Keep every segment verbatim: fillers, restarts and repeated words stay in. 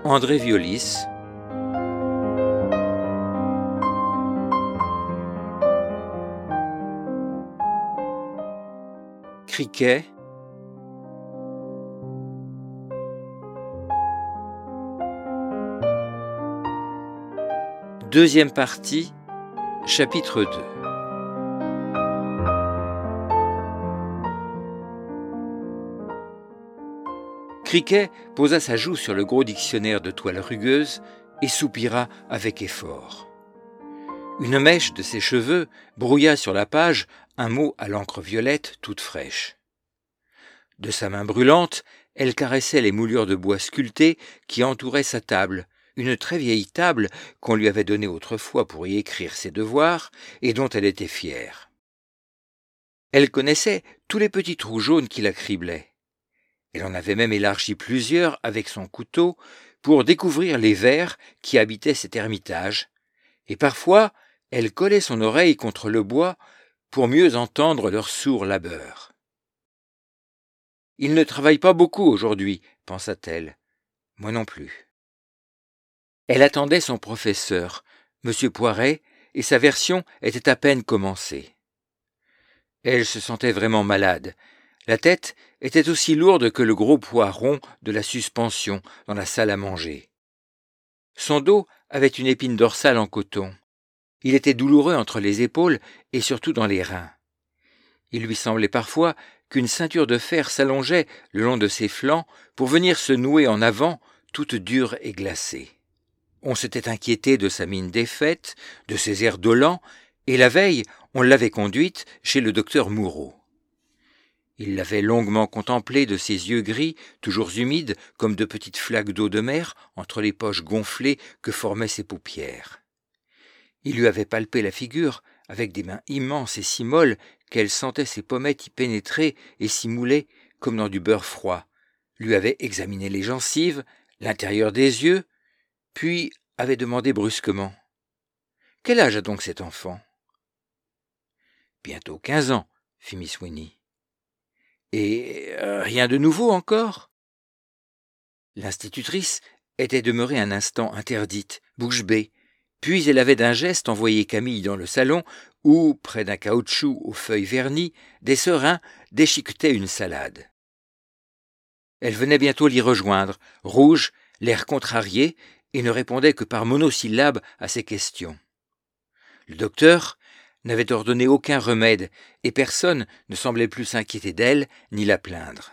André Violis. Criquet. Deuxième partie, chapitre deux. Criquet posa sa joue sur le gros dictionnaire de toile rugueuse et soupira avec effort. Une mèche de ses cheveux brouilla sur la page un mot à l'encre violette toute fraîche. De sa main brûlante, elle caressait les moulures de bois sculptées qui entouraient sa table, une très vieille table qu'on lui avait donnée autrefois pour y écrire ses devoirs et dont elle était fière. Elle connaissait tous les petits trous jaunes qui la criblaient. Elle en avait même élargi plusieurs avec son couteau pour découvrir les vers qui habitaient cet ermitage, et parfois elle collait son oreille contre le bois pour mieux entendre leur sourd labeur. « Il ne travaille pas beaucoup aujourd'hui, pensa-t-elle. Moi non plus. » Elle attendait son professeur, M. Poiret, et sa version était à peine commencée. Elle se sentait vraiment malade. La tête était aussi lourde que le gros poids rond de la suspension dans la salle à manger. Son dos avait une épine dorsale en coton. Il était douloureux entre les épaules et surtout dans les reins. Il lui semblait parfois qu'une ceinture de fer s'allongeait le long de ses flancs pour venir se nouer en avant, toute dure et glacée. On s'était inquiété de sa mine défaite, de ses airs dolents, et la veille, on l'avait conduite chez le docteur Moureau. Il l'avait longuement contemplée de ses yeux gris, toujours humides comme de petites flaques d'eau de mer entre les poches gonflées que formaient ses paupières. Il lui avait palpé la figure avec des mains immenses et si molles qu'elle sentait ses pommettes y pénétrer et s'y mouler comme dans du beurre froid, lui avait examiné les gencives, l'intérieur des yeux, puis avait demandé brusquement « Quel âge a donc cet enfant ?»« Bientôt quinze ans, fit Miss Winnie. Et euh, rien de nouveau encore ?» L'institutrice était demeurée un instant interdite, bouche bée, puis elle avait d'un geste envoyé Camille dans le salon où, près d'un caoutchouc aux feuilles vernies, des serins déchiquetaient une salade. Elle venait bientôt l'y rejoindre, rouge, l'air contrarié, et ne répondait que par monosyllabes à ses questions. Le docteur n'avait ordonné aucun remède, et personne ne semblait plus s'inquiéter d'elle ni la plaindre.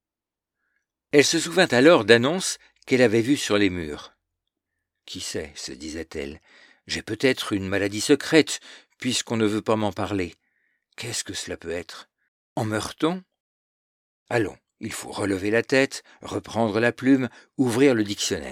Elle se souvint alors d'annonces qu'elle avait vues sur les murs. « Qui sait, se disait-elle, j'ai peut-être une maladie secrète, puisqu'on ne veut pas m'en parler. Qu'est-ce que cela peut être? En meurt-on? Allons, il faut relever la tête, reprendre la plume, ouvrir le dictionnaire. »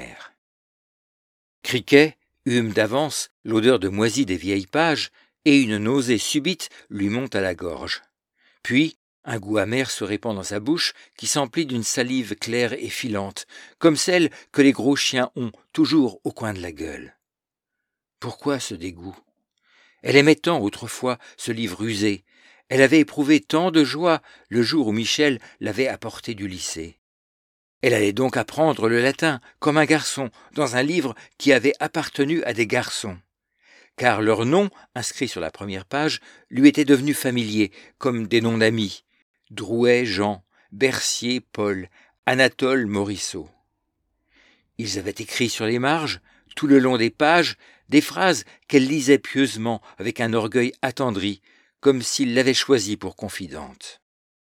Criquet hume d'avance l'odeur de moisi des vieilles pages, et une nausée subite lui monte à la gorge. Puis, un goût amer se répand dans sa bouche qui s'emplit d'une salive claire et filante, comme celle que les gros chiens ont toujours au coin de la gueule. Pourquoi ce dégoût? Elle aimait tant autrefois ce livre usé. Elle avait éprouvé tant de joie le jour où Michel l'avait apporté du lycée. Elle allait donc apprendre le latin comme un garçon dans un livre qui avait appartenu à des garçons. Car leurs noms, inscrits sur la première page, lui étaient devenus familiers, comme des noms d'amis. Drouet, Jean, Bercier, Paul, Anatole, Morisseau. Ils avaient écrit sur les marges, tout le long des pages, des phrases qu'elle lisait pieusement avec un orgueil attendri, comme s'il l'avait choisie pour confidente.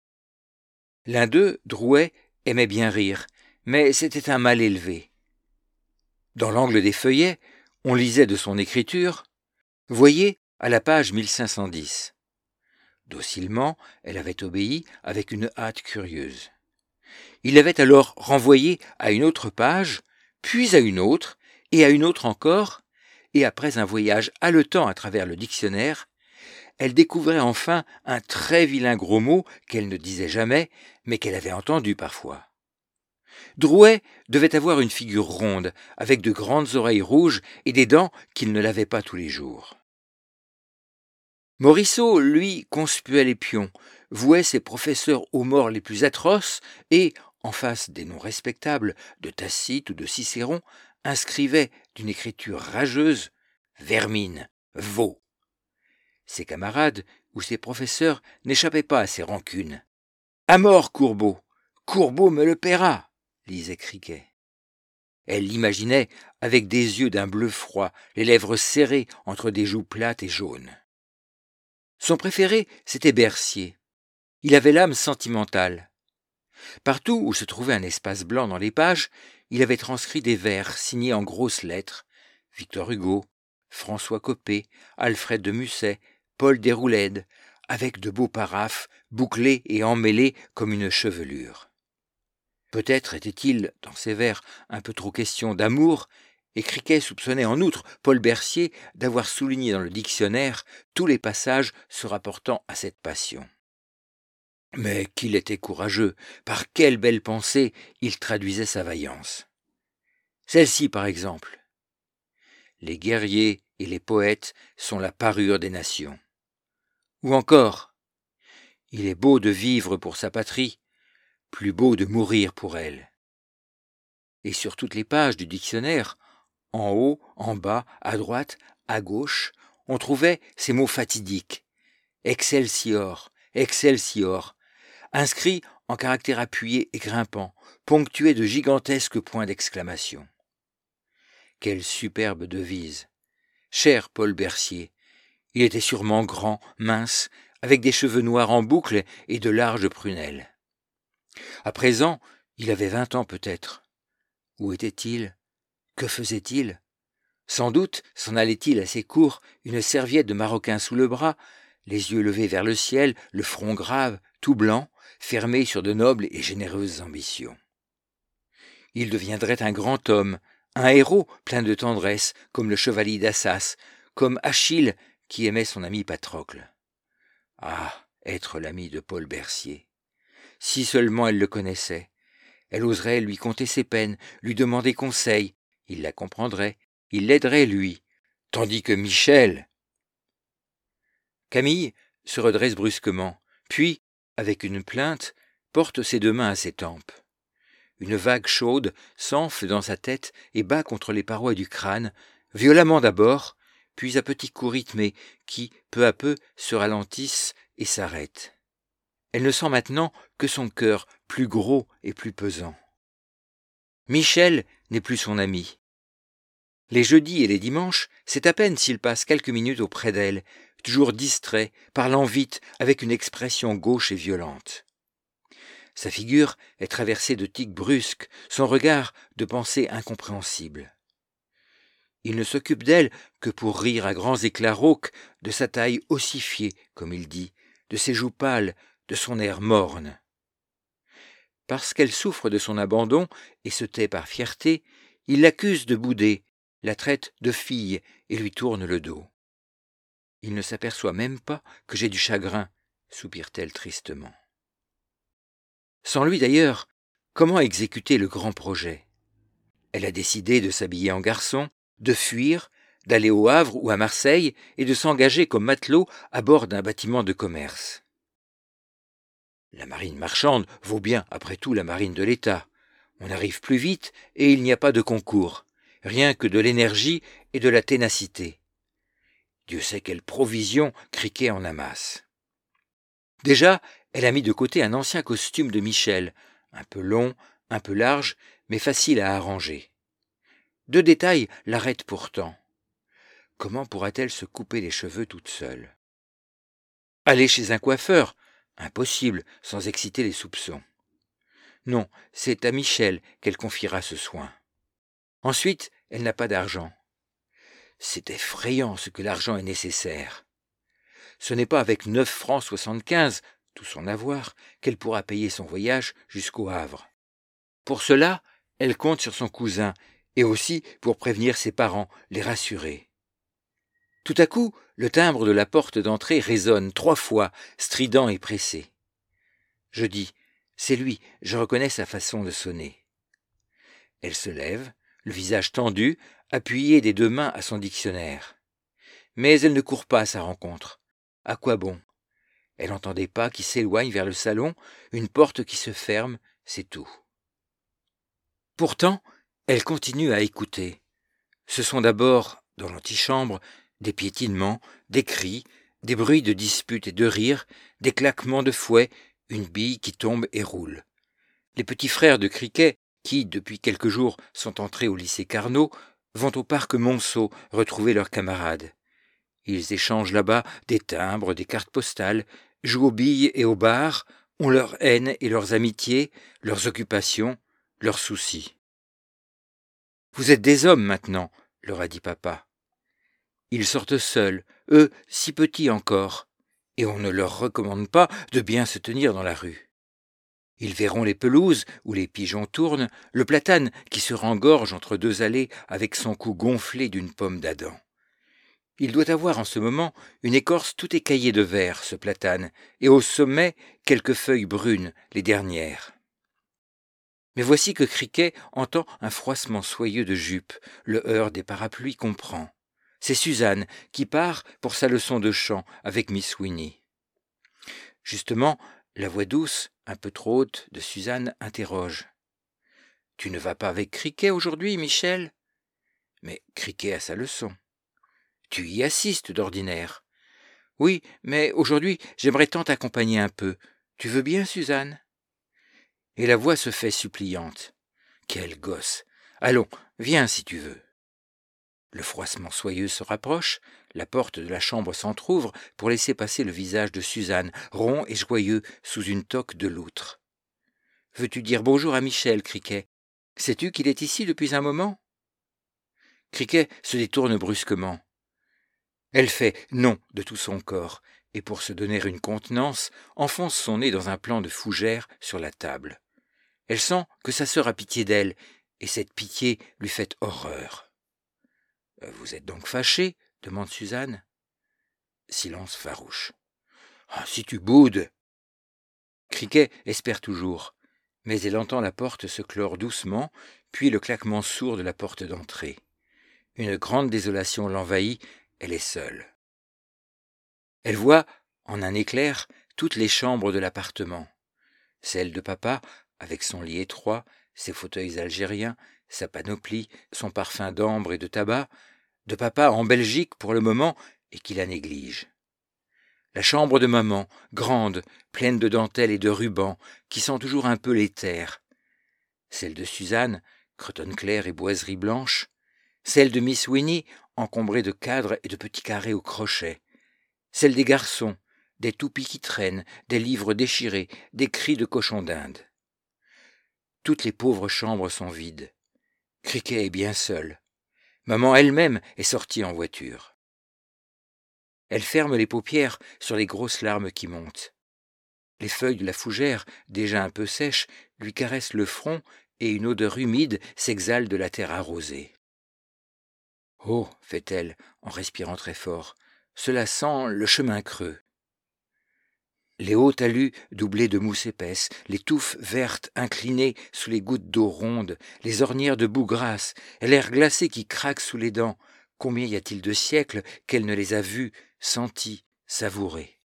L'un d'eux, Drouet, aimait bien rire, mais c'était un mal élevé. Dans l'angle des feuillets, on lisait de son écriture « Voyez à la page mille cinq cent dix ». Docilement, elle avait obéi avec une hâte curieuse. Il l'avait alors renvoyée à une autre page, puis à une autre, et à une autre encore, et après un voyage haletant à travers le dictionnaire, elle découvrait enfin un très vilain gros mot qu'elle ne disait jamais, mais qu'elle avait entendu parfois. Drouet devait avoir une figure ronde, avec de grandes oreilles rouges et des dents qu'il ne lavait pas tous les jours. Morisseau, lui, conspuait les pions, vouait ses professeurs aux morts les plus atroces et, en face des noms respectables de Tacite ou de Cicéron, inscrivait d'une écriture rageuse « vermine »,« veau ». Ses camarades ou ses professeurs n'échappaient pas à ces rancunes. « À mort, Courbeau ! Courbeau me le paiera !» lisait Criquet. Elle l'imaginait avec des yeux d'un bleu froid, les lèvres serrées entre des joues plates et jaunes. Son préféré, c'était Bercier. Il avait l'âme sentimentale. Partout où se trouvait un espace blanc dans les pages, il avait transcrit des vers signés en grosses lettres. Victor Hugo, François Coppée, Alfred de Musset, Paul Déroulède, avec de beaux paraphes, bouclés et emmêlés comme une chevelure. Peut-être était-il, dans ces vers, un peu trop question d'amour, et Criquet soupçonnait en outre Paul Bercier d'avoir souligné dans le dictionnaire tous les passages se rapportant à cette passion. Mais qu'il était courageux, par quelle belle pensée il traduisait sa vaillance. Celle-ci, par exemple. Les guerriers et les poètes sont la parure des nations. Ou encore, il est beau de vivre pour sa patrie, plus beau de mourir pour elle. Et sur toutes les pages du dictionnaire, en haut, en bas, à droite, à gauche, on trouvait ces mots fatidiques. Excelsior, Excelsior, inscrits en caractères appuyés et grimpants, ponctués de gigantesques points d'exclamation. Quelle superbe devise! Cher Paul Bercier, il était sûrement grand, mince, avec des cheveux noirs en boucle et de larges prunelles. À présent, il avait vingt ans peut-être. Où était-il? Que faisait-il? Sans doute s'en allait-il à ses cours, une serviette de maroquin sous le bras, les yeux levés vers le ciel, le front grave, tout blanc, fermé sur de nobles et généreuses ambitions. Il deviendrait un grand homme, un héros plein de tendresse, comme le chevalier d'Assas, comme Achille qui aimait son ami Patrocle. Ah, être l'ami de Paul Bercier! Si seulement elle le connaissait, elle oserait lui conter ses peines, lui demander conseil, il la comprendrait, il l'aiderait lui, tandis que Michel... Camille se redresse brusquement, puis, avec une plainte, porte ses deux mains à ses tempes. Une vague chaude s'enfle dans sa tête et bat contre les parois du crâne, violemment d'abord, puis à petits coups rythmés qui, peu à peu, se ralentissent et s'arrêtent. Elle ne sent maintenant que son cœur plus gros et plus pesant. Michel n'est plus son ami. Les jeudis et les dimanches, c'est à peine s'il passe quelques minutes auprès d'elle, toujours distrait, parlant vite, avec une expression gauche et violente. Sa figure est traversée de tics brusques, son regard de pensées incompréhensibles. Il ne s'occupe d'elle que pour rire à grands éclats rauques de sa taille ossifiée, comme il dit, de ses joues pâles, de son air morne. Parce qu'elle souffre de son abandon et se tait par fierté, il l'accuse de bouder, la traite de fille et lui tourne le dos. Il ne s'aperçoit même pas que j'ai du chagrin, soupire-t-elle tristement. Sans lui d'ailleurs, comment exécuter le grand projet? Elle a décidé de s'habiller en garçon, de fuir, d'aller au Havre ou à Marseille et de s'engager comme matelot à bord d'un bâtiment de commerce. La marine marchande vaut bien, après tout, la marine de l'État. On arrive plus vite et il n'y a pas de concours, rien que de l'énergie et de la ténacité. Dieu sait quelle provision Criquet en amasse. Déjà, elle a mis de côté un ancien costume de Michel, un peu long, un peu large, mais facile à arranger. Deux détails l'arrêtent pourtant. Comment pourra-t-elle se couper les cheveux toute seule? Aller chez un coiffeur? Impossible, sans exciter les soupçons. Non, c'est à Michel qu'elle confiera ce soin. Ensuite, elle n'a pas d'argent. C'est effrayant ce que l'argent est nécessaire. Ce n'est pas avec neuf francs soixante-quinze, tout son avoir, qu'elle pourra payer son voyage jusqu'au Havre. Pour cela, elle compte sur son cousin, et aussi pour prévenir ses parents, les rassurer. Tout à coup, le timbre de la porte d'entrée résonne trois fois, strident et pressé. Je dis, c'est lui, je reconnais sa façon de sonner. Elle se lève, le visage tendu, appuyée des deux mains à son dictionnaire. Mais elle ne court pas à sa rencontre. À quoi bon? Elle entend des pas qui s'éloignent vers le salon, une porte qui se ferme, c'est tout. Pourtant, elle continue à écouter. Ce sont d'abord, dans l'antichambre, des piétinements, des cris, des bruits de disputes et de rires, des claquements de fouet, une bille qui tombe et roule. Les petits frères de Criquet, qui, depuis quelques jours, sont entrés au lycée Carnot, vont au parc Monceau retrouver leurs camarades. Ils échangent là-bas des timbres, des cartes postales, jouent aux billes et aux bars, ont leurs haines et leurs amitiés, leurs occupations, leurs soucis. « Vous êtes des hommes maintenant, leur a dit papa. Ils sortent seuls, eux si petits encore, et on ne leur recommande pas de bien se tenir dans la rue. Ils verront les pelouses où les pigeons tournent, le platane qui se rengorge entre deux allées avec son cou gonflé d'une pomme d'Adam. Il doit avoir en ce moment une écorce tout écaillée de vert, ce platane, et au sommet quelques feuilles brunes, les dernières. Mais voici que Criquet entend un froissement soyeux de jupe, le heurt des parapluies comprend. C'est Suzanne qui part pour sa leçon de chant avec Miss Winnie. Justement, la voix douce, un peu trop haute, de Suzanne interroge. « Tu ne vas pas avec Criquet aujourd'hui, Michel ?» Mais Criquet a sa leçon. « Tu y assistes d'ordinaire. »« Oui, mais aujourd'hui, j'aimerais tant t'accompagner un peu. Tu veux bien, Suzanne ?» Et la voix se fait suppliante. « Quel gosse! Allons, viens si tu veux. » Le froissement soyeux se rapproche, la porte de la chambre s'entr'ouvre pour laisser passer le visage de Suzanne, rond et joyeux, sous une toque de loutre. « Veux-tu dire bonjour à Michel, Criquet? Sais-tu qu'il est ici depuis un moment ?» Criquet se détourne brusquement. Elle fait « non » de tout son corps, et pour se donner une contenance, enfonce son nez dans un plant de fougère sur la table. Elle sent que sa sœur a pitié d'elle, et cette pitié lui fait horreur. « Vous êtes donc fâché ?» demande Suzanne. Silence farouche. « Ah, si tu boudes !» Criquet espère toujours, mais elle entend la porte se clore doucement, puis le claquement sourd de la porte d'entrée. Une grande désolation l'envahit, elle est seule. Elle voit, en un éclair, toutes les chambres de l'appartement. Celle de papa, avec son lit étroit, ses fauteuils algériens, sa panoplie, son parfum d'ambre et de tabac, de papa en Belgique pour le moment et qui la néglige. La chambre de maman, grande, pleine de dentelles et de rubans, qui sent toujours un peu l'éther. Celle de Suzanne, cretonne claire et boiserie blanche. Celle de Miss Winnie, encombrée de cadres et de petits carrés au crochet. Celle des garçons, des toupies qui traînent, des livres déchirés, des cris de cochons d'Inde. Toutes les pauvres chambres sont vides. Criquet est bien seul. Maman elle-même est sortie en voiture. Elle ferme les paupières sur les grosses larmes qui montent. Les feuilles de la fougère, déjà un peu sèches, lui caressent le front et une odeur humide s'exhale de la terre arrosée. « Oh !» fait-elle en respirant très fort, « cela sent le chemin creux. » Les hauts talus doublés de mousse épaisse, les touffes vertes inclinées sous les gouttes d'eau rondes, les ornières de boue grasse, l'air glacé qui craque sous les dents, combien y a-t-il de siècles qu'elle ne les a vus, sentis, savourés?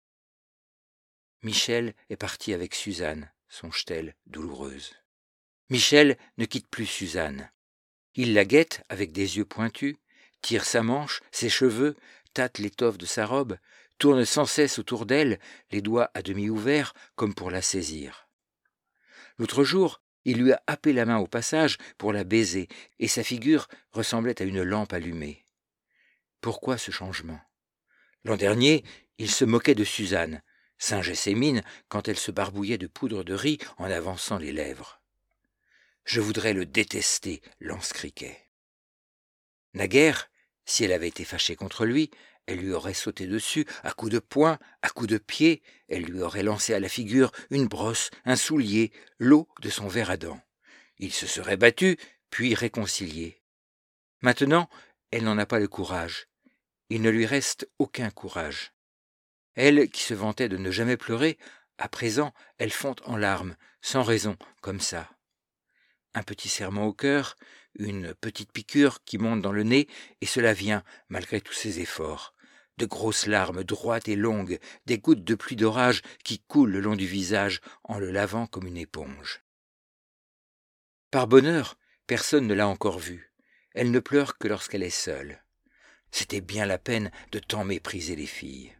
Michel est parti avec Suzanne, songe-t-elle, douloureuse. Michel ne quitte plus Suzanne. Il la guette avec des yeux pointus, tire sa manche, ses cheveux, tâte l'étoffe de sa robe, tourne sans cesse autour d'elle, les doigts à demi ouverts comme pour la saisir. L'autre jour, il lui a happé la main au passage pour la baiser, et sa figure ressemblait à une lampe allumée. Pourquoi ce changement? L'an dernier, il se moquait de Suzanne, singeait ses mines quand elle se barbouillait de poudre de riz en avançant les lèvres. Je voudrais le détester, lance Criquet. Naguère, si elle avait été fâchée contre lui, elle lui aurait sauté dessus, à coups de poing, à coups de pied, elle lui aurait lancé à la figure une brosse, un soulier, l'eau de son verre à dents. Ils se seraient battus, puis réconciliés. Maintenant, elle n'en a pas le courage. Il ne lui reste aucun courage. Elle, qui se vantait de ne jamais pleurer, à présent, elle fond en larmes, sans raison, comme ça. Un petit serrement au cœur, une petite piqûre qui monte dans le nez, et cela vient, malgré tous ses efforts. De grosses larmes droites et longues, des gouttes de pluie d'orage qui coulent le long du visage en le lavant comme une éponge. Par bonheur, personne ne l'a encore vue. Elle ne pleure que lorsqu'elle est seule. C'était bien la peine de tant mépriser les filles.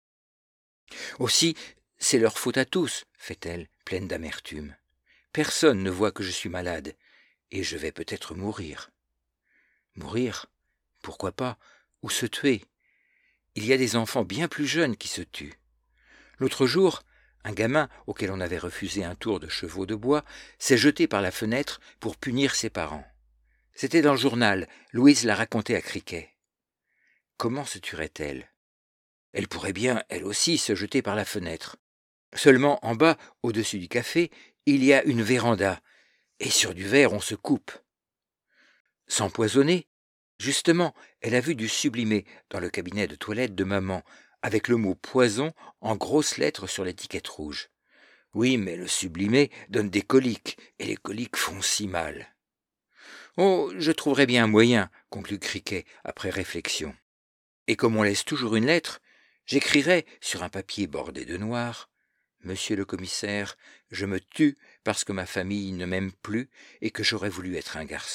Aussi, c'est leur faute à tous, fait-elle, pleine d'amertume. Personne ne voit que je suis malade, et je vais peut-être mourir. Mourir? Pourquoi pas? Ou se tuer? Il y a des enfants bien plus jeunes qui se tuent. L'autre jour, un gamin auquel on avait refusé un tour de chevaux de bois s'est jeté par la fenêtre pour punir ses parents. C'était dans le journal, Louise l'a raconté à Criquet. Comment se tuerait-elle? Elle pourrait bien, elle aussi, se jeter par la fenêtre. Seulement, en bas, au-dessus du café, il y a une véranda, et sur du verre on se coupe. S'empoisonner? Justement, elle a vu du sublimé dans le cabinet de toilette de maman, avec le mot poison en grosses lettres sur l'étiquette rouge. Oui, mais le sublimé donne des coliques, et les coliques font si mal. Oh, je trouverai bien un moyen, conclut Criquet, après réflexion. Et comme on laisse toujours une lettre, j'écrirai sur un papier bordé de noir « Monsieur le commissaire, je me tue parce que ma famille ne m'aime plus et que j'aurais voulu être un garçon. »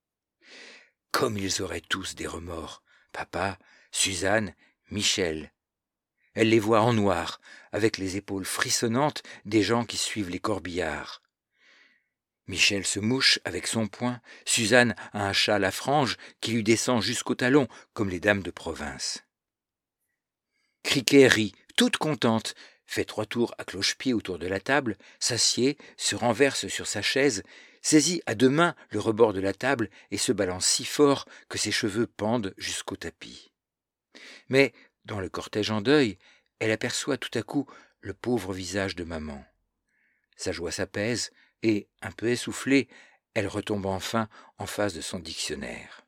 Comme ils auraient tous des remords, papa, Suzanne, Michel. Elle les voit en noir, avec les épaules frissonnantes des gens qui suivent les corbillards. Michel se mouche avec son poing, Suzanne a un châle à franges qui lui descend jusqu'au talon, comme les dames de province. Criquet rit, toute contente, fait trois tours à cloche-pied autour de la table, s'assied, se renverse sur sa chaise, saisit à deux mains le rebord de la table et se balance si fort que ses cheveux pendent jusqu'au tapis. Mais, dans le cortège en deuil, elle aperçoit tout à coup le pauvre visage de maman. Sa joie s'apaise et, un peu essoufflée, elle retombe enfin en face de son dictionnaire.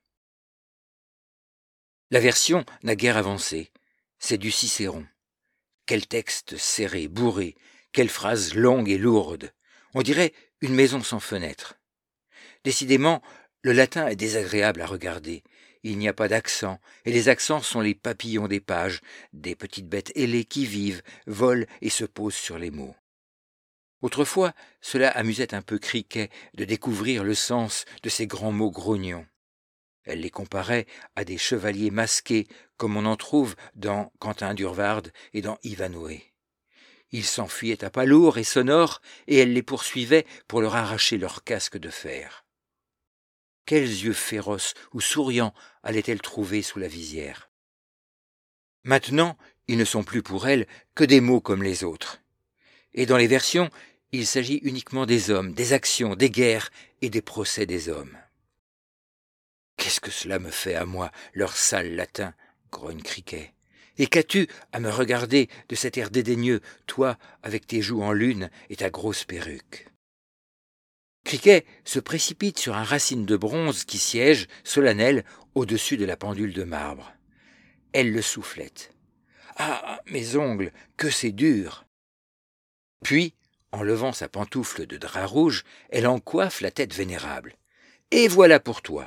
La version n'a guère avancé, c'est du Cicéron. Quel texte serré, bourré, quelles phrases longues et lourdes. On dirait une maison sans fenêtre. Décidément, le latin est désagréable à regarder. Il n'y a pas d'accent, et les accents sont les papillons des pages, des petites bêtes ailées qui vivent, volent et se posent sur les mots. Autrefois, cela amusait un peu Criquet de découvrir le sens de ces grands mots grognons. Elle les comparait à des chevaliers masqués, comme on en trouve dans Quentin Durward et dans Ivanhoé. Ils s'enfuyaient à pas lourds et sonores, et elle les poursuivait pour leur arracher leurs casques de fer. Quels yeux féroces ou souriants allait-elle trouver sous la visière? Maintenant, ils ne sont plus pour elle que des mots comme les autres. Et dans les versions, il s'agit uniquement des hommes, des actions, des guerres et des procès des hommes. Qu'est-ce que cela me fait à moi, leur sale latin, grogne Criquet. Et qu'as-tu à me regarder de cet air dédaigneux, toi, avec tes joues en lune et ta grosse perruque? Criquet se précipite sur un racine de bronze qui siège, solennel, au-dessus de la pendule de marbre. Elle le soufflette. Ah, mes ongles, que c'est dur! Puis, en levant sa pantoufle de drap rouge, elle en coiffe la tête vénérable. Et voilà pour toi!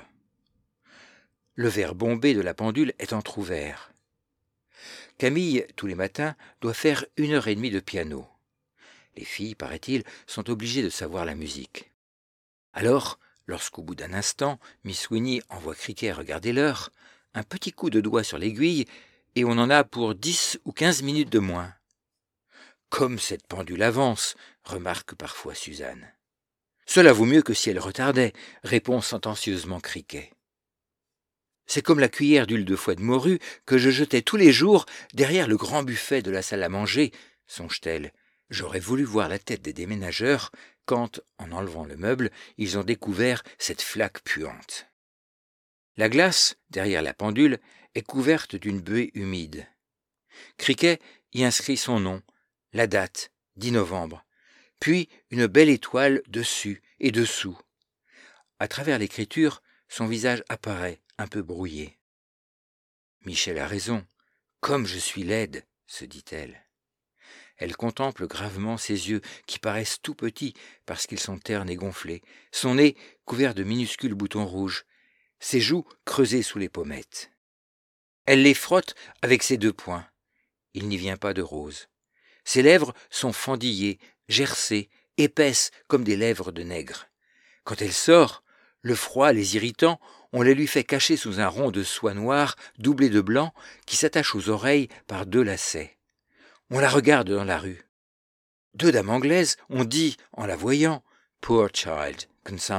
Le verre bombé de la pendule est entr'ouvert. Camille, tous les matins, doit faire une heure et demie de piano. Les filles, paraît-il, sont obligées de savoir la musique. Alors, lorsqu'au bout d'un instant, Miss Winnie envoie Criquet regarder l'heure, un petit coup de doigt sur l'aiguille, et on en a pour dix ou quinze minutes de moins. Comme cette pendule avance, remarque parfois Suzanne. Cela vaut mieux que si elle retardait, répond sentencieusement Criquet. C'est comme la cuillère d'huile de foie de morue que je jetais tous les jours derrière le grand buffet de la salle à manger, songe-t-elle. J'aurais voulu voir la tête des déménageurs quand, en enlevant le meuble, ils ont découvert cette flaque puante. La glace, derrière la pendule, est couverte d'une buée humide. Criquet y inscrit son nom, la date, dix novembre, puis une belle étoile dessus et dessous. À travers l'écriture, son visage apparaît, un peu brouillé. Michel a raison. Comme je suis laide, se dit-elle. Elle contemple gravement ses yeux, qui paraissent tout petits parce qu'ils sont ternes et gonflés, son nez couvert de minuscules boutons rouges, ses joues creusées sous les pommettes. Elle les frotte avec ses deux poings. Il n'y vient pas de rose. Ses lèvres sont fendillées, gercées, épaisses comme des lèvres de nègre. Quand elle sort, Le froid les irritant, on les lui fait cacher sous un rond de soie noire doublé de blanc qui s'attache aux oreilles par deux lacets. On la regarde dans la rue. Deux dames anglaises ont dit, en la voyant, « Poor child, consumptive ».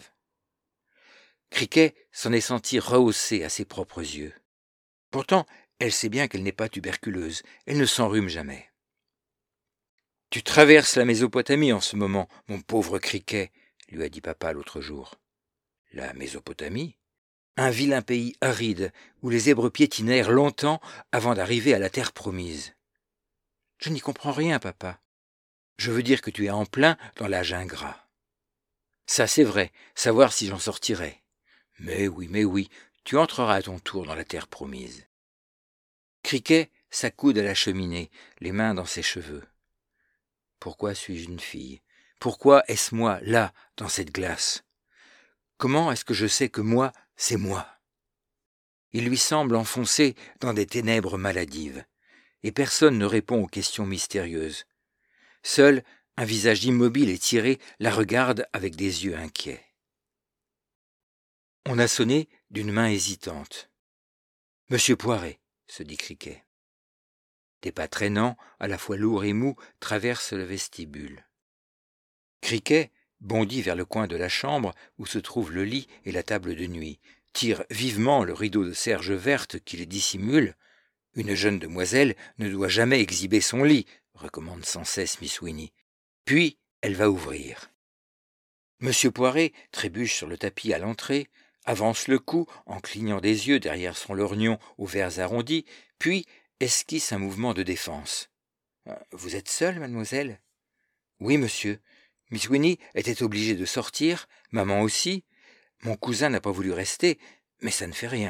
Cricket s'en est senti rehaussé à ses propres yeux. Pourtant, elle sait bien qu'elle n'est pas tuberculeuse, elle ne s'enrhume jamais. « Tu traverses la Mésopotamie en ce moment, mon pauvre Cricket, » lui a dit papa l'autre jour. « La Mésopotamie ? Un vilain pays aride où les zèbres piétinèrent longtemps avant d'arriver à la terre promise. »« Je n'y comprends rien, papa. Je veux dire que tu es en plein dans l'âge ingrat. »« Ça, c'est vrai, savoir si j'en sortirai. »« Mais oui, mais oui, tu entreras à ton tour dans la terre promise. » Cricket s'accoude à la cheminée, les mains dans ses cheveux. Pourquoi suis-je une fille ? Pourquoi est-ce moi, là, dans cette glace ? Comment est-ce que je sais que moi, c'est moi ? Il lui semble enfoncé dans des ténèbres maladives, et personne ne répond aux questions mystérieuses. Seul un visage immobile et tiré la regarde avec des yeux inquiets. On a sonné d'une main hésitante. « Monsieur Poiret », se dit Cricket. Des pas traînants, à la fois lourds et mous, traversent le vestibule. Cricket bondit vers le coin de la chambre où se trouvent le lit et la table de nuit, tire vivement le rideau de serge verte qui les dissimule. Une jeune demoiselle ne doit jamais exhiber son lit, recommande sans cesse Miss Winnie. Puis elle va ouvrir. Monsieur Poiret trébuche sur le tapis à l'entrée, avance le cou en clignant des yeux derrière son lorgnon aux verres arrondis, puis esquisse un mouvement de défense. « Vous êtes seule, mademoiselle ?»« Oui, monsieur. Miss Winnie était obligée de sortir, maman aussi. Mon cousin n'a pas voulu rester, mais ça ne fait rien. »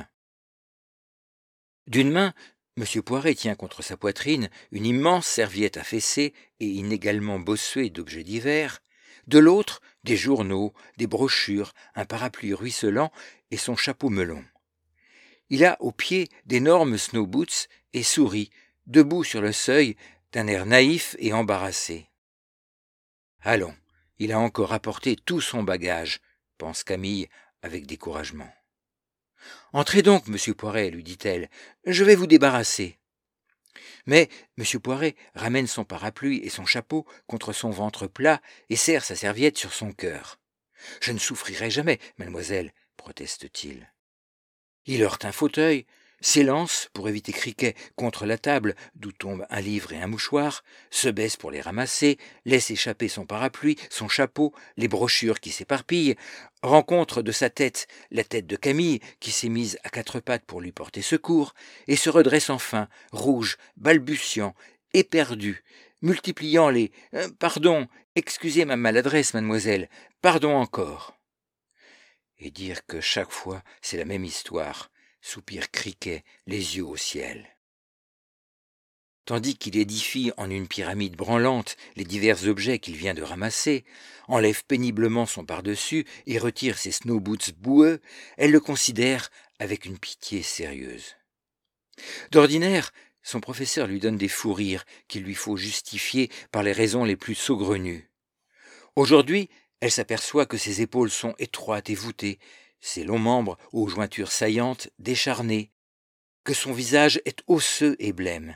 D'une main, monsieur Poiret tient contre sa poitrine une immense serviette affaissée et inégalement bossuée d'objets divers. De l'autre, des journaux, des brochures, un parapluie ruisselant et son chapeau melon. Il a aux pieds d'énormes snow boots et sourit, debout sur le seuil, d'un air naïf et embarrassé. « Allons, il a encore apporté tout son bagage, » pense Camille avec découragement. « Entrez donc, monsieur Poiret, lui dit-elle, je vais vous débarrasser. » Mais monsieur Poiret ramène son parapluie et son chapeau contre son ventre plat et serre sa serviette sur son cœur. « Je ne souffrirai jamais, mademoiselle, » proteste-t-il. Il heurte un fauteuil, s'élance pour éviter Cricket contre la table d'où tombent un livre et un mouchoir, se baisse pour les ramasser, laisse échapper son parapluie, son chapeau, les brochures qui s'éparpillent, rencontre de sa tête la tête de Camille qui s'est mise à quatre pattes pour lui porter secours, et se redresse enfin, rouge, balbutiant, éperdu, multipliant les euh, « Pardon, excusez ma maladresse, mademoiselle, pardon encore !» Et dire que chaque fois c'est la même histoire, soupire Cricket, les yeux au ciel. Tandis qu'il édifie en une pyramide branlante les divers objets qu'il vient de ramasser, enlève péniblement son pardessus et retire ses snow boots boueux, elle le considère avec une pitié sérieuse. D'ordinaire, son professeur lui donne des fous rires qu'il lui faut justifier par les raisons les plus saugrenues. Aujourd'hui, elle s'aperçoit que ses épaules sont étroites et voûtées, ses longs membres aux jointures saillantes décharnés, que son visage est osseux et blême.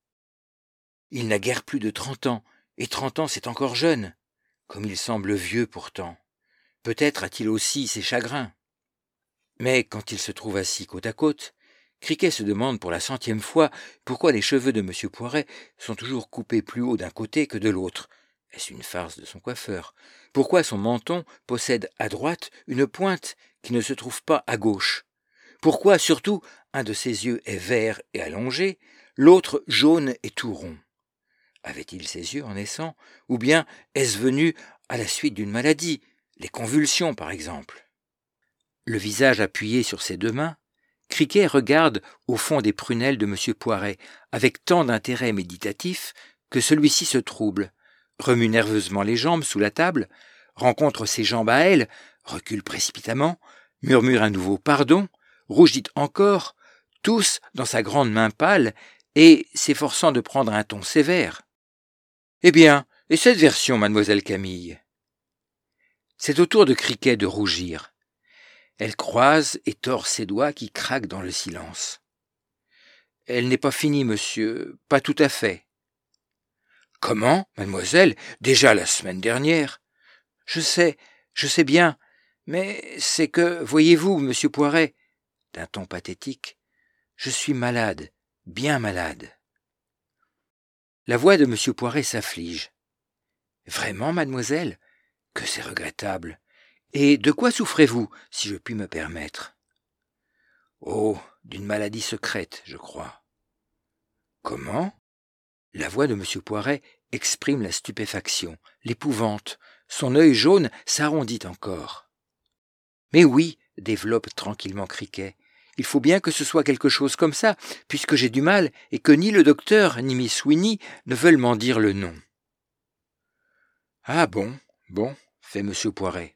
Il n'a guère plus de trente ans, et trente ans c'est encore jeune, comme il semble vieux pourtant. Peut-être a-t-il aussi ses chagrins. Mais quand il se trouve assis côte à côte, Cricket se demande pour la centième fois pourquoi les cheveux de monsieur Poiret sont toujours coupés plus haut d'un côté que de l'autre. Est-ce une farce de son coiffeur ? Pourquoi son menton possède à droite une pointe qui ne se trouve pas à gauche ? Pourquoi, surtout, un de ses yeux est vert et allongé, l'autre jaune et tout rond ? Avait-il ses yeux en naissant ? Ou bien est-ce venu à la suite d'une maladie, les convulsions par exemple ? Le visage appuyé sur ses deux mains, Cricket regarde au fond des prunelles de monsieur Poiret avec tant d'intérêt méditatif que celui-ci se trouble, remue nerveusement les jambes sous la table, rencontre ses jambes à elle, recule précipitamment, murmure un nouveau pardon, rougit encore, tousse dans sa grande main pâle et, s'efforçant de prendre un ton sévère. « Eh bien, et cette version, mademoiselle Camille ?» C'est au tour de Cricket de rougir. Elle croise et tord ses doigts qui craquent dans le silence. « Elle n'est pas finie, monsieur, pas tout à fait. »« Comment, mademoiselle, déjà la semaine dernière ?»« Je sais, je sais bien, mais c'est que, voyez-vous, monsieur Poiret, d'un ton pathétique, je suis malade, bien malade. » La voix de monsieur Poiret s'afflige. « Vraiment, mademoiselle ? Que c'est regrettable. Et de quoi souffrez-vous, si je puis me permettre ? » ?»« Oh, d'une maladie secrète, je crois. »« Comment ? » La voix de monsieur Poiret exprime la stupéfaction, l'épouvante. Son œil jaune s'arrondit encore. « Mais oui, » développe tranquillement Criquet, « il faut bien que ce soit quelque chose comme ça, puisque j'ai du mal et que ni le docteur ni Miss Sweeney ne veulent m'en dire le nom. »« Ah bon, bon, » fait monsieur Poiret.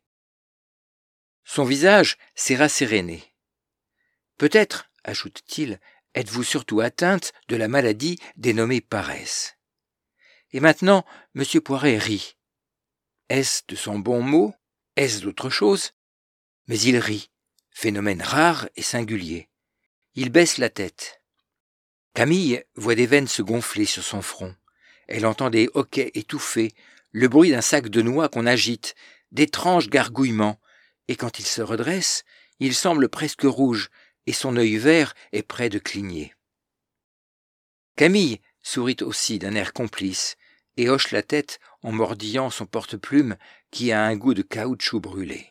Son visage s'est rasséréné. « Peut-être, » ajoute-t-il, « êtes-vous surtout atteinte de la maladie dénommée paresse. » Et maintenant, monsieur Poiret rit. Est-ce de son bon mot ? Est-ce d'autre chose ? Mais il rit, phénomène rare et singulier. Il baisse la tête. Camille voit des veines se gonfler sur son front. Elle entend des hoquets étouffés, le bruit d'un sac de noix qu'on agite, d'étranges gargouillements, et quand il se redresse, il semble presque rouge, et son œil vert est près de cligner. Camille sourit aussi d'un air complice, et hoche la tête en mordillant son porte-plume qui a un goût de caoutchouc brûlé.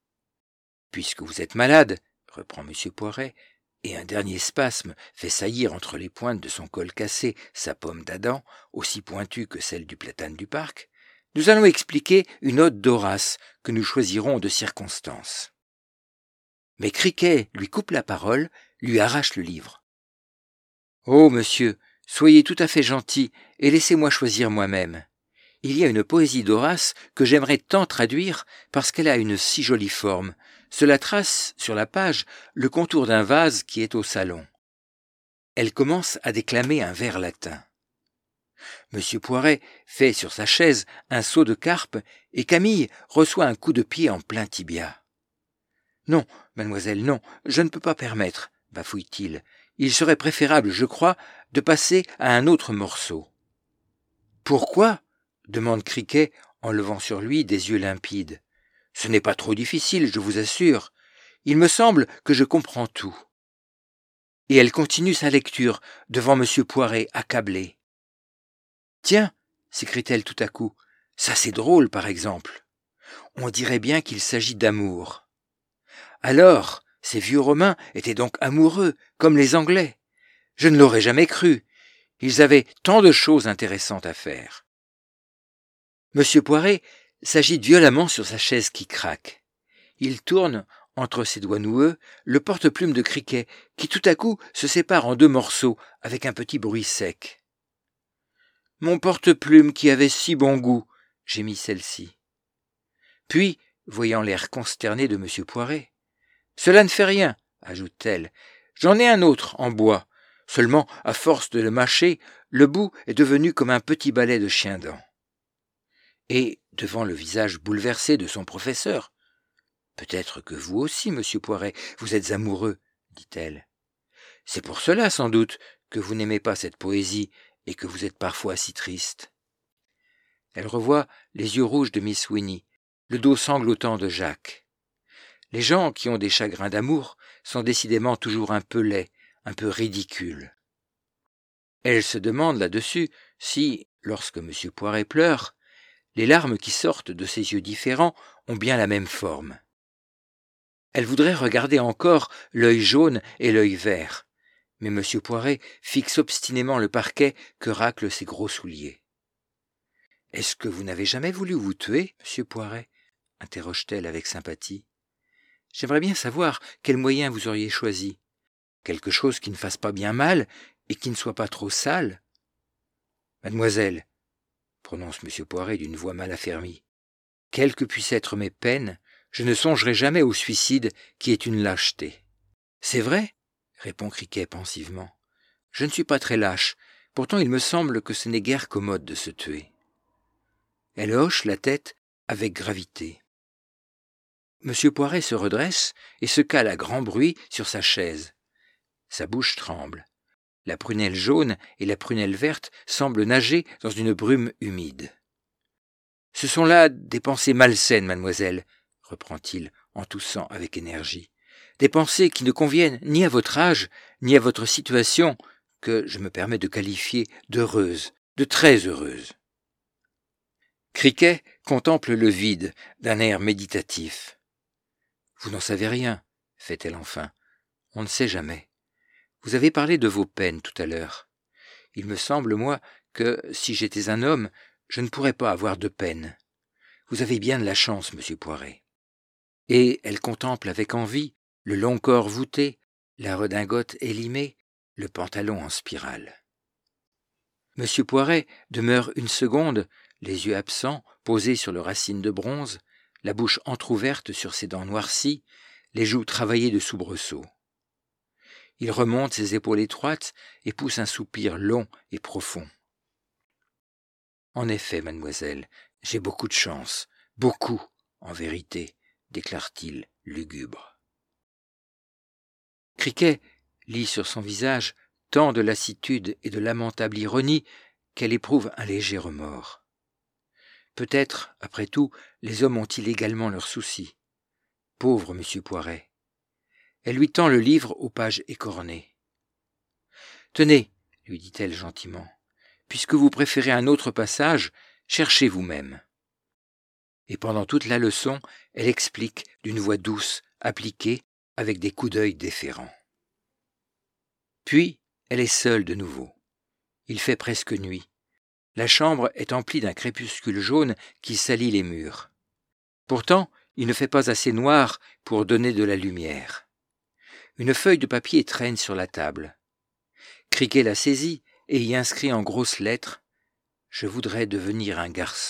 « Puisque vous êtes malade, » reprend monsieur Poiret, et un dernier spasme fait saillir entre les pointes de son col cassé sa pomme d'Adam, aussi pointue que celle du platane du parc, nous allons expliquer une ode d'Horace que nous choisirons de circonstance. Mais Criquet lui coupe la parole, lui arrache le livre. « Oh, monsieur, soyez tout à fait gentil et laissez-moi choisir moi-même. Il y a une poésie d'Horace que j'aimerais tant traduire parce qu'elle a une si jolie forme. Cela trace, sur la page, le contour d'un vase qui est au salon. » Elle commence à déclamer un vers latin. Monsieur Poiret fait sur sa chaise un saut de carpe et Camille reçoit un coup de pied en plein tibia. « Non, mademoiselle, non, je ne peux pas permettre, » bafouille-t-il. « Il serait préférable, je crois, de passer à un autre morceau. »« Pourquoi ?» demande Criquet en levant sur lui des yeux limpides. « Ce n'est pas trop difficile, je vous assure. Il me semble que je comprends tout. » Et elle continue sa lecture devant monsieur Poiret accablé. « Tiens, » s'écrie-t-elle tout à coup, « ça c'est drôle par exemple. On dirait bien qu'il s'agit d'amour. Alors, ces vieux Romains étaient donc amoureux, comme les Anglais. Je ne l'aurais jamais cru. Ils avaient tant de choses intéressantes à faire. » Monsieur Poiret s'agite violemment sur sa chaise qui craque. Il tourne, entre ses doigts noueux, le porte-plume de Criquet, qui tout à coup se sépare en deux morceaux, avec un petit bruit sec. « Mon porte-plume qui avait si bon goût !» gémit celle-ci. Puis, voyant l'air consterné de monsieur Poiret, « Cela ne fait rien, » ajoute-t-elle. « J'en ai un autre, en bois. Seulement, à force de le mâcher, le bout est devenu comme un petit balai de chien-dent. » Et, devant le visage bouleversé de son professeur, « Peut-être que vous aussi, monsieur Poiret, vous êtes amoureux, » dit-elle. « C'est pour cela, sans doute, que vous n'aimez pas cette poésie et que vous êtes parfois si triste. » Elle revoit les yeux rouges de Miss Sweeney, le dos sanglotant de Jacques. Les gens qui ont des chagrins d'amour sont décidément toujours un peu laids, un peu ridicules. Elle se demande là-dessus si, lorsque monsieur Poiret pleure, les larmes qui sortent de ses yeux différents ont bien la même forme. Elle voudrait regarder encore l'œil jaune et l'œil vert, mais monsieur Poiret fixe obstinément le parquet que raclent ses gros souliers. « Est-ce que vous n'avez jamais voulu vous tuer, monsieur Poiret ?» interroge-t-elle avec sympathie. « J'aimerais bien savoir quel moyen vous auriez choisi. Quelque chose qui ne fasse pas bien mal et qui ne soit pas trop sale. »« Mademoiselle, » prononce monsieur Poiret d'une voix mal affermie, « quelles que puissent être mes peines, je ne songerai jamais au suicide qui est une lâcheté. »« C'est vrai ?» répond Criquet pensivement. « Je ne suis pas très lâche, pourtant il me semble que ce n'est guère commode de se tuer. » Elle hoche la tête avec gravité. Monsieur Poiret se redresse et se cale à grand bruit sur sa chaise. Sa bouche tremble. La prunelle jaune et la prunelle verte semblent nager dans une brume humide. « Ce sont là des pensées malsaines, mademoiselle, » reprend-il en toussant avec énergie. « Des pensées qui ne conviennent ni à votre âge, ni à votre situation, que je me permets de qualifier d'heureuse, de très heureuse. » Criquet contemple le vide d'un air méditatif. « Vous n'en savez rien, fait-elle enfin. On ne sait jamais. Vous avez parlé de vos peines tout à l'heure. Il me semble, moi, que si j'étais un homme, je ne pourrais pas avoir de peine. Vous avez bien de la chance, monsieur Poiret. » Et elle contemple avec envie le long corps voûté, la redingote élimée, le pantalon en spirale. Monsieur Poiret demeure une seconde, les yeux absents, posés sur le racine de bronze, la bouche entr'ouverte sur ses dents noircies, les joues travaillées de soubresauts. Il remonte ses épaules étroites et pousse un soupir long et profond. « En effet, mademoiselle, j'ai beaucoup de chance, beaucoup, en vérité, » déclare-t-il lugubre. Criquet lit sur son visage tant de lassitude et de lamentable ironie qu'elle éprouve un léger remords. Peut-être, après tout, les hommes ont-ils également leurs soucis. Pauvre monsieur Poiret. Elle lui tend le livre aux pages écornées. « Tenez, lui dit-elle gentiment, puisque vous préférez un autre passage, cherchez vous-même. » Et pendant toute la leçon, elle explique d'une voix douce, appliquée, avec des coups d'œil déférents. Puis, elle est seule de nouveau. Il fait presque nuit. La chambre est emplie d'un crépuscule jaune qui salit les murs. Pourtant, il ne fait pas assez noir pour donner de la lumière. Une feuille de papier traîne sur la table. Criquet la saisit et y inscrit en grosses lettres « Je voudrais devenir un garçon ».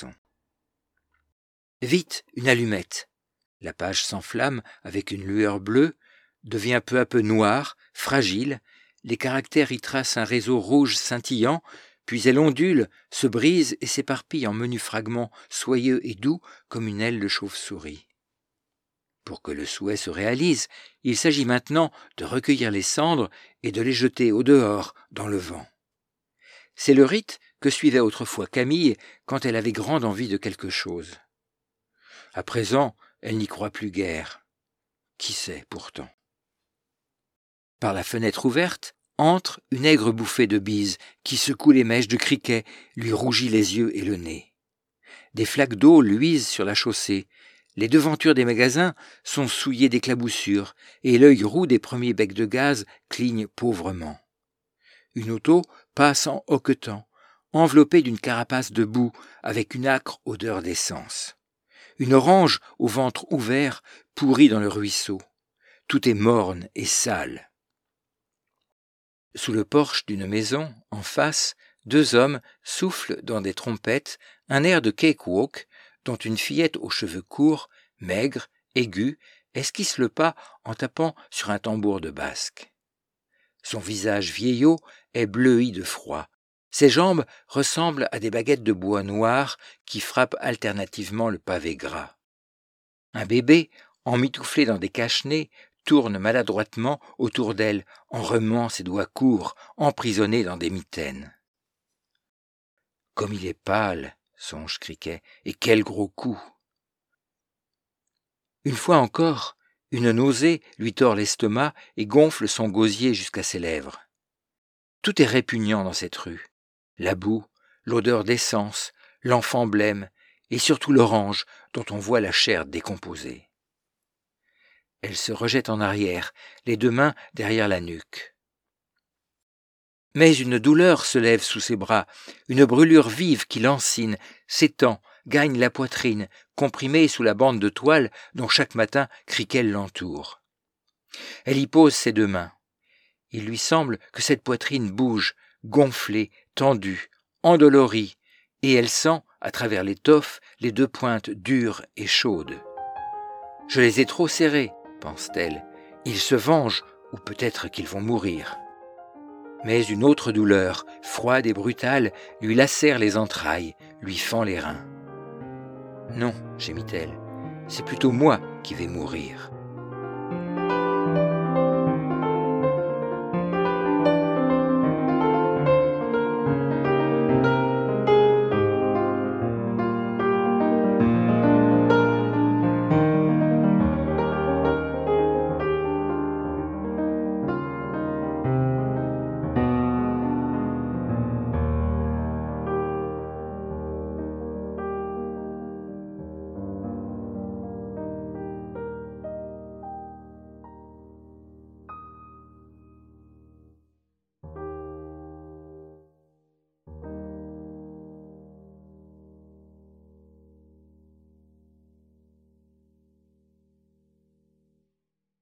Vite, une allumette. La page s'enflamme avec une lueur bleue, devient peu à peu noire, fragile, les caractères y tracent un réseau rouge scintillant, puis elle ondule, se brise et s'éparpille en menus fragments soyeux et doux comme une aile de chauve-souris. Pour que le souhait se réalise, il s'agit maintenant de recueillir les cendres et de les jeter au dehors, dans le vent. C'est le rite que suivait autrefois Camille quand elle avait grande envie de quelque chose. À présent, elle n'y croit plus guère. Qui sait pourtant? Par la fenêtre ouverte, entre une aigre bouffée de bise qui secoue les mèches de Criquet, lui rougit les yeux et le nez. Des flaques d'eau luisent sur la chaussée, les devantures des magasins sont souillées d'éclaboussures et l'œil roux des premiers becs de gaz cligne pauvrement. Une auto passe en hoquetant, enveloppée d'une carapace de boue avec une âcre odeur d'essence. Une orange au ventre ouvert pourrit dans le ruisseau. Tout est morne et sale. Sous le porche d'une maison, en face, deux hommes soufflent dans des trompettes un air de cakewalk dont une fillette aux cheveux courts, maigre, aiguë, esquisse le pas en tapant sur un tambour de basque. Son visage vieillot est bleui de froid. Ses jambes ressemblent à des baguettes de bois noir qui frappent alternativement le pavé gras. Un bébé, emmitouflé dans des cache-nez, tourne maladroitement autour d'elle en remuant ses doigts courts, emprisonnés dans des mitaines. « Comme il est pâle !» songe Criquet, « et quel gros coup !» Une fois encore, une nausée lui tord l'estomac et gonfle son gosier jusqu'à ses lèvres. Tout est répugnant dans cette rue. La boue, l'odeur d'essence, l'enfant blême et surtout l'orange dont on voit la chair décomposée. Elle se rejette en arrière, les deux mains derrière la nuque. Mais une douleur se lève sous ses bras, une brûlure vive qui lancine, s'étend, gagne la poitrine, comprimée sous la bande de toile dont chaque matin Criquet l'entoure. Elle y pose ses deux mains. Il lui semble que cette poitrine bouge, gonflée, tendue, endolorie, et elle sent, à travers l'étoffe, les deux pointes dures et chaudes. « Je les ai trop serrées, pense-t-elle. Ils se vengent, ou peut-être qu'ils vont mourir. » Mais une autre douleur, froide et brutale, lui lacère les entrailles, lui fend les reins. « Non, gémit-elle, c'est plutôt moi qui vais mourir.